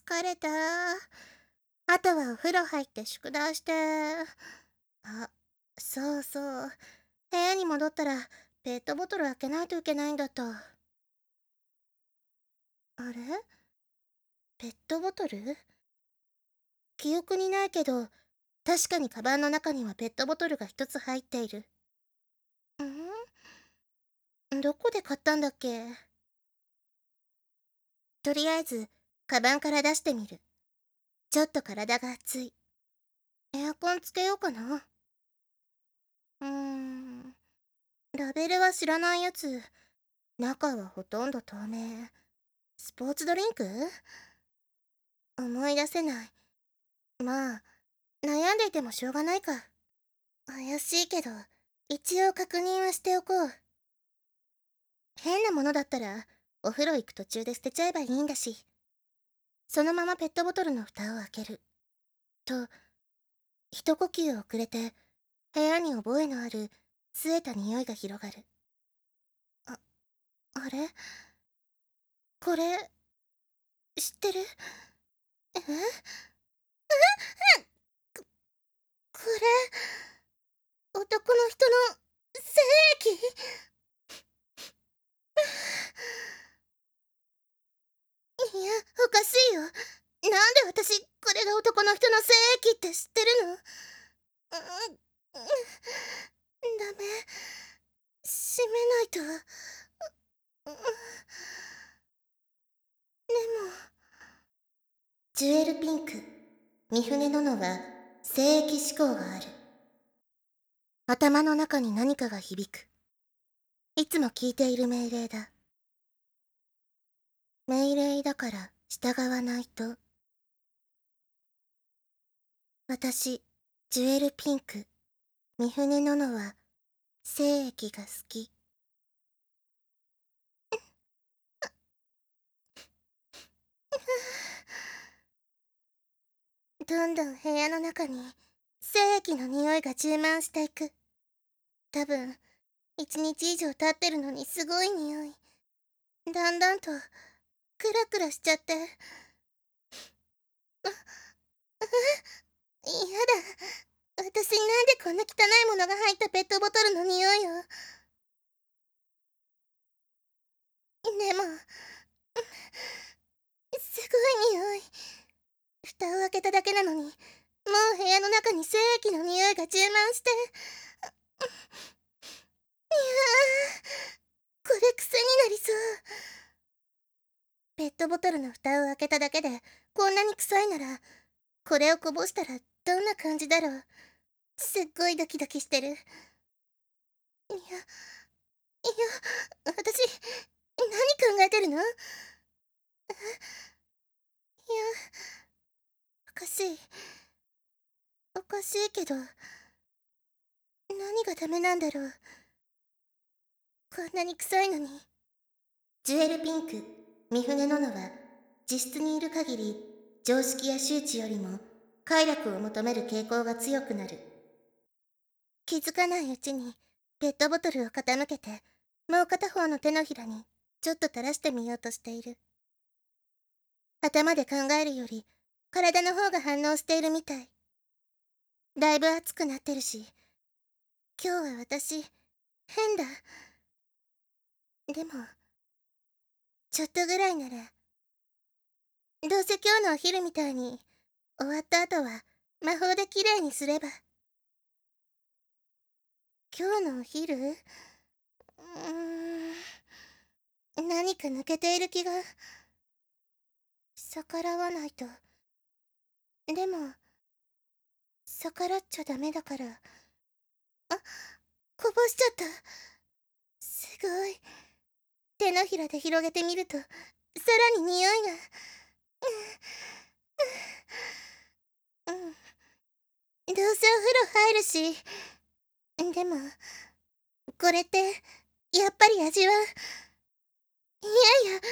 疲れた。あとはお風呂入って宿題して。あ、そうそう。部屋に戻ったらペットボトル開けないといけないんだった。あれ、ペットボトル、記憶にないけど、確かにカバンの中にはペットボトルが一つ入っている。どこで買ったんだっけ。とりあえず、カバンから出してみる。ちょっと体が熱い。エアコンつけようかな。うーん。ラベルは知らないやつ。中はほとんど透明。スポーツドリンク？思い出せない。まあ、悩んでいてもしょうがないか。怪しいけど、一応確認はしておこう。変なものだったら、お風呂行く途中で捨てちゃえばいいんだし。そのままペットボトルの蓋を開ける。と、一呼吸遅れて、部屋に覚えのある、据えた匂いが広がる。あ、あれ、これ、知ってる？え、これ、男の人の精液？いや、おかしいよ。なんで私、これが男の人の精液って知ってるの？うん、ダメ。閉めないと。でも、ジュエルピンク、三船殿は、聖域思考がある。頭の中に何かが響く。いつも聞いている命令だ。命令だから従わないと。私、ジュエルピンク、三船殿は、精液が好き。どんどん部屋の中に精液の匂いが充満していく。多分、一日以上経ってるのにすごい匂い。だんだんと、クラクラしちゃって。嫌だ。私なんでこんな汚いものが入ったペットボトルの匂いを。でも、すごい匂い。蓋を開けただけなのに、もう部屋の中に精液の匂いが充満して。いやー、これ癖になりそう。ペットボトルの蓋を開けただけでこんなに臭いなら、これをこぼしたらどんな感じだろう。すっごいドキドキしてる。いや、私、何考えてるの？いや、おかしい。おかしいけど、何がダメなんだろう。こんなに臭いのに。ジュエルピンク、三船殿は、自室にいる限り、常識や周知よりも、快楽を求める傾向が強くなる。気づかないうちに、ペットボトルを傾けて、もう片方の手のひらに、ちょっと垂らしてみようとしている。頭で考えるより、体の方が反応しているみたい。だいぶ熱くなってるし、今日は私、変だ。でも、ちょっとぐらいなら、どうせ今日のお昼みたいに、終わった後は魔法できれいにすれば。今日のお昼、何か抜けている気が。逆らわないと。でも、逆らっちゃダメだから。あ、こぼしちゃった。すごい。手のひらで広げてみると、さらに匂いが。うん。どうせお風呂入るし。でも、これって、やっぱり味は。いやいや、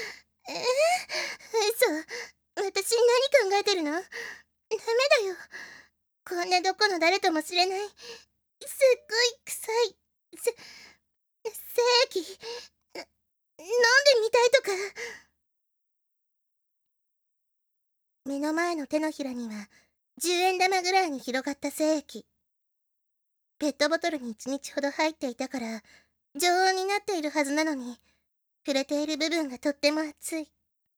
嘘。私何考えてるの？ダメだよ。こんなどこの誰とも知れない。すっごい臭い。精液。飲んでみたいとか。 目の前の手のひらには10円玉ぐらいに広がった精液。ペットボトルに1日ほど入っていたから常温になっているはずなのに、触れている部分がとっても熱い。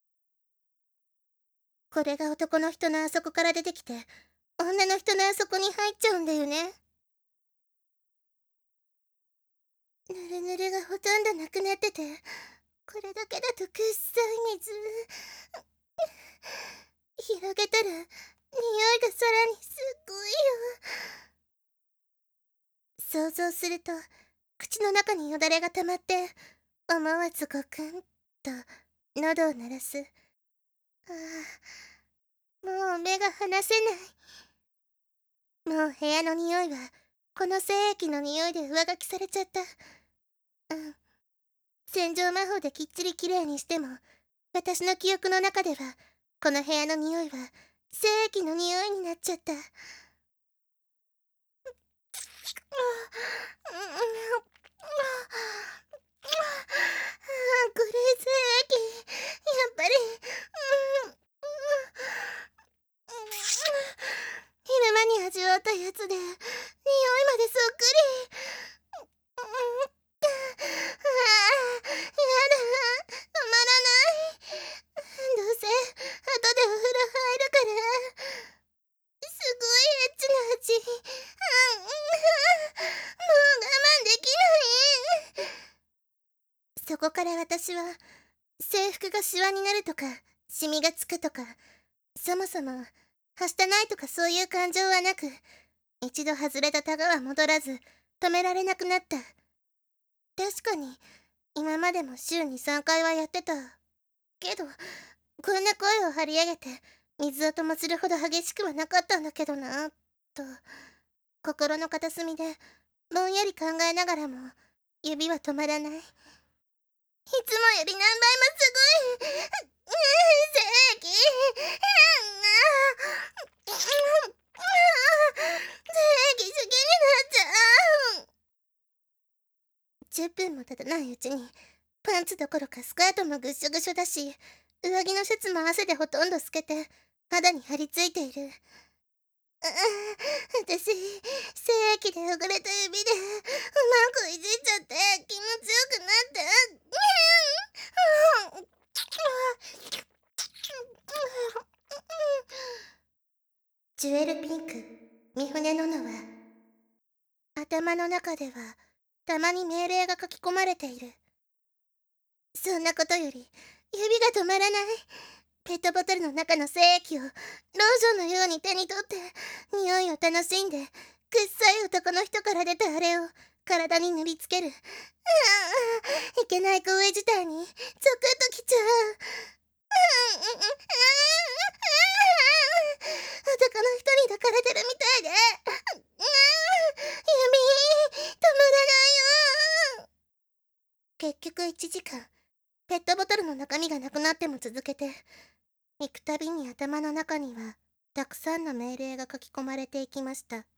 これが男の人のあそこから出てきて、女の人のあそこに入っちゃうんだよね。ぬるぬるがほとんどなくなってて、これだけだとくっさい水。広げたら、匂いがさらにすっごいよ。想像すると、口の中によだれが溜まって、思わずゴクンと喉を鳴らす。ああ、もう目が離せない。もう部屋の匂いは、この精液の匂いで上書きされちゃった。うん。洗浄魔法できっちりきれいにしても、私の記憶の中では、この部屋の匂いは、精液の匂いになっちゃった。これ精液。やっぱり、昼間に味わったやつで、匂いまでそっくり。やだ、止まらない。どうせ、後でお風呂入るから。すごいエッチな味。もう我慢できない。そこから私は、制服がシワになるとか、シミがつくとか、そもそも、はしたないとかそういう感情はなく、一度外れたタガは戻らず、止められなくなった。確かに、今までも週に3回はやってた。けど、こんな声を張り上げて、水音もするほど激しくはなかったんだけどな、と、心の片隅で、ぼんやり考えながらも、指は止まらない。いつもより何倍もすごい。正義。正義好きになっちゃう。10分も経たないうちに、パンツどころかスカートもぐっしょぐしょだし、上着のシャツも汗でほとんど透けて、肌に張り付いている。私、精液で汚れた指で、うまくいじっちゃって気持ちよくなって。ジュエルピンク、三船ののは、頭の中では、たまに命令が書き込まれている。そんなことより、指が止まらない。ペットボトルの中の精液を、ローションのように手に取って、匂いを楽しんで、くっさい男の人から出たあれを、体に塗りつける。いけない行為自体に、ゾクッときちゃう。男の人に抱かれてるみたいで。指、止まらないよ。結局1時間、ペットボトルの中身がなくなっても続けて、行くたびに頭の中には、たくさんの命令が書き込まれていきました。